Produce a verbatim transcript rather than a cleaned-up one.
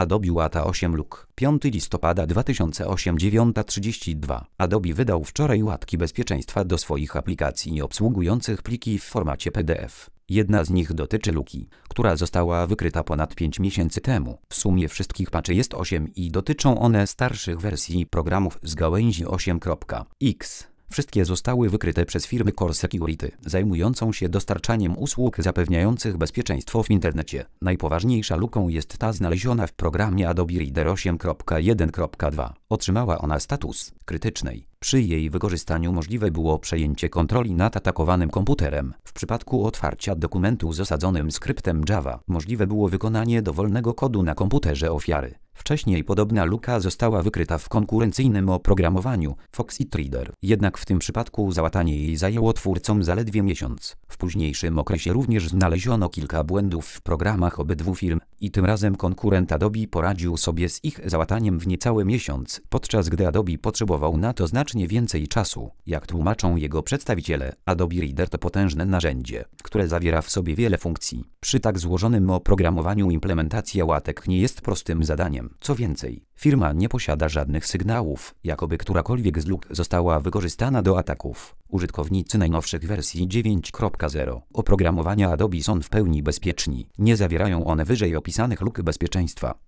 Adobe Łata osiem Luk. piątego listopada dwa tysiące osiem, dziewiąta trzydzieści dwa. Adobe wydał wczoraj łatki bezpieczeństwa do swoich aplikacji obsługujących pliki w formacie P D F. Jedna z nich dotyczy luki, która została wykryta ponad pięć miesięcy temu. W sumie wszystkich patchy jest osiem i dotyczą one starszych wersji programów z gałęzi osiem kropka x. Wszystkie zostały wykryte przez firmę Core Security, zajmującą się dostarczaniem usług zapewniających bezpieczeństwo w internecie. Najpoważniejsza luką jest ta znaleziona w programie Adobe Reader osiem kropka jeden kropka dwa. Otrzymała ona status krytycznej. Przy jej wykorzystaniu możliwe było przejęcie kontroli nad atakowanym komputerem. W przypadku otwarcia dokumentu z osadzonym skryptem Java możliwe było wykonanie dowolnego kodu na komputerze ofiary. Wcześniej podobna luka została wykryta w konkurencyjnym oprogramowaniu Foxit Reader, jednak w tym przypadku załatanie jej zajęło twórcom zaledwie miesiąc. W późniejszym okresie również znaleziono kilka błędów w programach obydwu firm i tym razem konkurent Adobe poradził sobie z ich załataniem w niecały miesiąc, podczas gdy Adobe potrzebował na to znacznie więcej czasu. Jak tłumaczą jego przedstawiciele, Adobe Reader to potężne narzędzie, które zawiera w sobie wiele funkcji. Przy tak złożonym oprogramowaniu implementacja łatek nie jest prostym zadaniem. Co więcej, firma nie posiada żadnych sygnałów, jakoby którakolwiek z luk została wykorzystana do ataków. Użytkownicy najnowszych wersji dziewięć kropka zero oprogramowania Adobe są w pełni bezpieczni. Nie zawierają one wyżej opisanych luk bezpieczeństwa.